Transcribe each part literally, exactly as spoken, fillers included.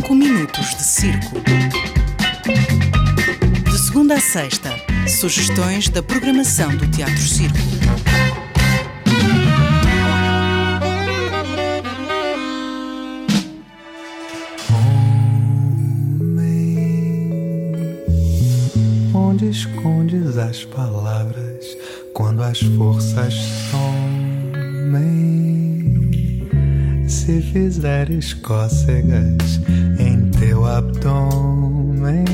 Cinco minutos de circo. De segunda a sexta, sugestões da programação do Teatro Circo. Onde escondes as palavras quando as forças somem? Se fizeres cócegas em teu abdômen,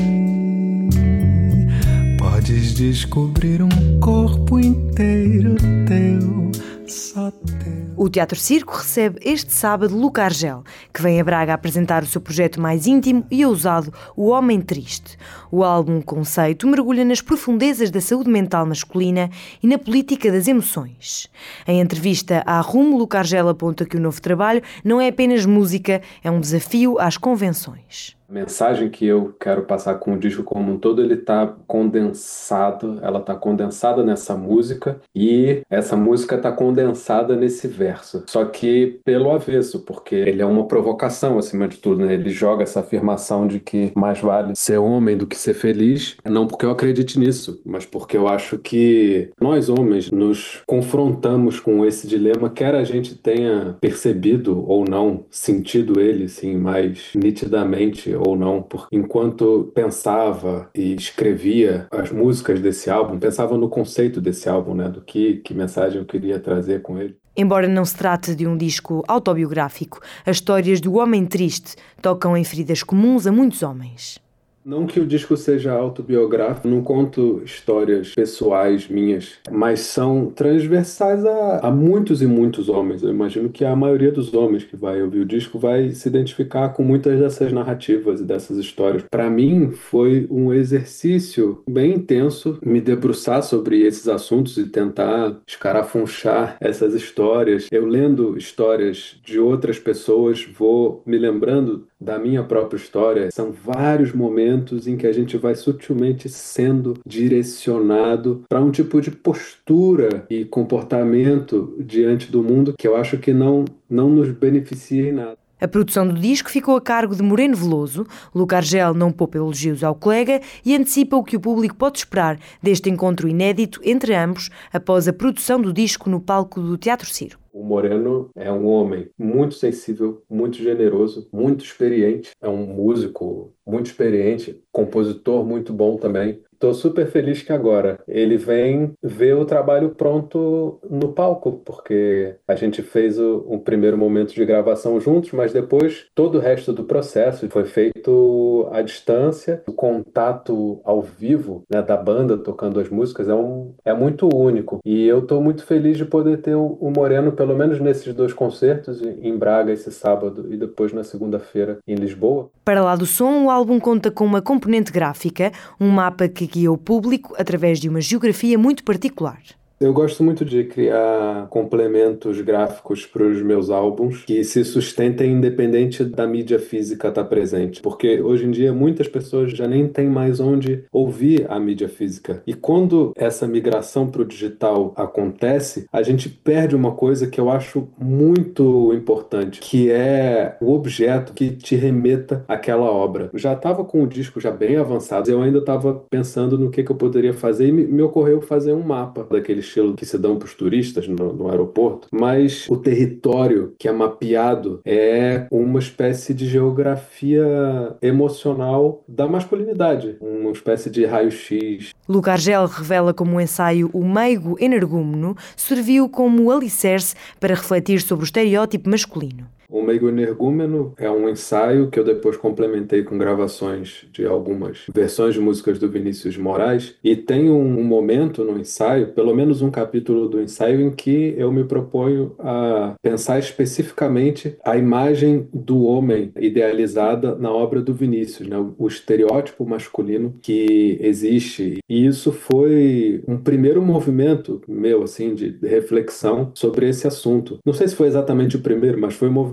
podes descobrir um corpo inteiro teu, só teu. O Teatro Circo recebe este sábado Luca Argel, que vem a Braga apresentar o seu projeto mais íntimo e ousado, O Homem Triste. O álbum conceito mergulha nas profundezas da saúde mental masculina e na política das emoções. Em entrevista à Rumo, Luca Argel aponta que o novo trabalho não é apenas música, é um desafio às convenções. A mensagem que eu quero passar com o disco como um todo, ele está condensado, ela está condensada nessa música e essa música está condensada nesse verso. Só que pelo avesso, porque ele é uma provocação acima de tudo, né? Ele joga essa afirmação de que mais vale ser homem do que ser feliz, não porque eu acredite nisso, mas porque eu acho que nós homens nos confrontamos com esse dilema, quer a gente tenha percebido ou não, sentido ele assim, mais nitidamente ou não, porque enquanto pensava e escrevia as músicas desse álbum, pensava no conceito desse álbum, né, do que, que mensagem eu queria trazer com ele. Embora não se trate de um disco autobiográfico, as histórias do Homem Triste tocam em feridas comuns a muitos homens. Não que o disco seja autobiográfico, não conto histórias pessoais minhas, mas são transversais a, a muitos e muitos homens. Eu imagino que a maioria dos homens que vai ouvir o disco vai se identificar com muitas dessas narrativas e dessas histórias. Para mim, foi um exercício bem intenso me debruçar sobre esses assuntos e tentar escarafunchar essas histórias. Eu lendo histórias de outras pessoas, vou me lembrando da minha própria história. São vários momentos em que a gente vai sutilmente sendo direcionado para um tipo de postura e comportamento diante do mundo que eu acho que não, não nos beneficia em nada. A produção do disco ficou a cargo de Moreno Veloso. Luca Argel não poupa elogios ao colega e antecipa o que o público pode esperar deste encontro inédito entre ambos após a produção do disco no palco do Teatro Circo. O Moreno é um homem muito sensível, muito generoso, muito experiente. É um músico muito experiente, compositor muito bom também. Estou super feliz que agora ele vem ver o trabalho pronto no palco, porque a gente fez o, um primeiro momento de gravação juntos, mas depois todo o resto do processo foi feito à distância. O contato ao vivo, né, da banda tocando as músicas é, um, é muito único. E eu estou muito feliz de poder ter o, o Moreno, pelo menos nesses dois concertos, em Braga esse sábado e depois na segunda-feira em Lisboa. Para lá do som, o álbum conta com uma componente gráfica, um mapa que guia o público através de uma geografia muito particular. Eu gosto muito de criar complementos gráficos para os meus álbuns que se sustentem independente da mídia física estar presente. Porque hoje em dia muitas pessoas já nem têm mais onde ouvir a mídia física. E quando essa migração para o digital acontece, a gente perde uma coisa que eu acho muito importante, que é o objeto que te remeta àquela obra. Eu já estava com o disco já bem avançado, eu ainda estava pensando no que, que eu poderia fazer e me, me ocorreu fazer um mapa daqueles estilo que se dão para os turistas no, no aeroporto, mas o território que é mapeado é uma espécie de geografia emocional da masculinidade, uma espécie de raio-x. Luca Argel revela como o ensaio O Meigo Energúmeno serviu como alicerce para refletir sobre o estereótipo masculino. O Meigo Energúmeno é um ensaio que eu depois complementei com gravações de algumas versões de músicas do Vinícius de Moraes, e tem um, um momento no ensaio, pelo menos um capítulo do ensaio, em que eu me proponho a pensar especificamente a imagem do homem idealizada na obra do Vinícius, né? O estereótipo masculino que existe. E isso foi um primeiro movimento meu, assim, de reflexão sobre esse assunto. Não sei se foi exatamente o primeiro, mas foi um movimento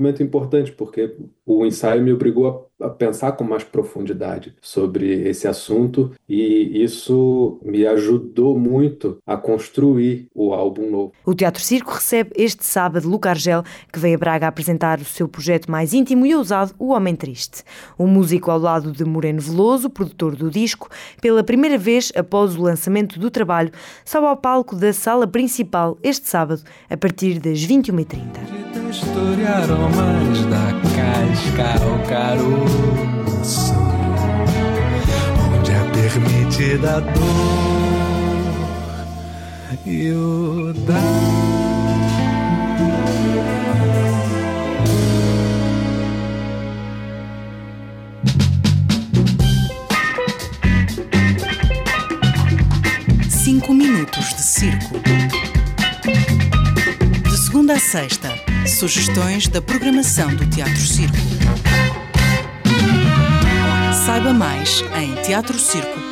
momento importante, porque o ensaio me obrigou a, a pensar com mais profundidade sobre esse assunto, e isso me ajudou muito a construir o álbum novo. O Teatro Circo recebe este sábado Luca Argel, que vem a Braga apresentar o seu projeto mais íntimo e ousado, O Homem Triste. O músico, ao lado de Moreno Veloso, produtor do disco, pela primeira vez após o lançamento do trabalho, sobe ao palco da sala principal este sábado, a partir das vinte e uma e trinta. Textura e aromas da casca ao caroço, onde é permitida a dor e o dar. Cinco minutos de circo. De segunda a sexta, sugestões da programação do Teatro Circo. Saiba mais em teatro circo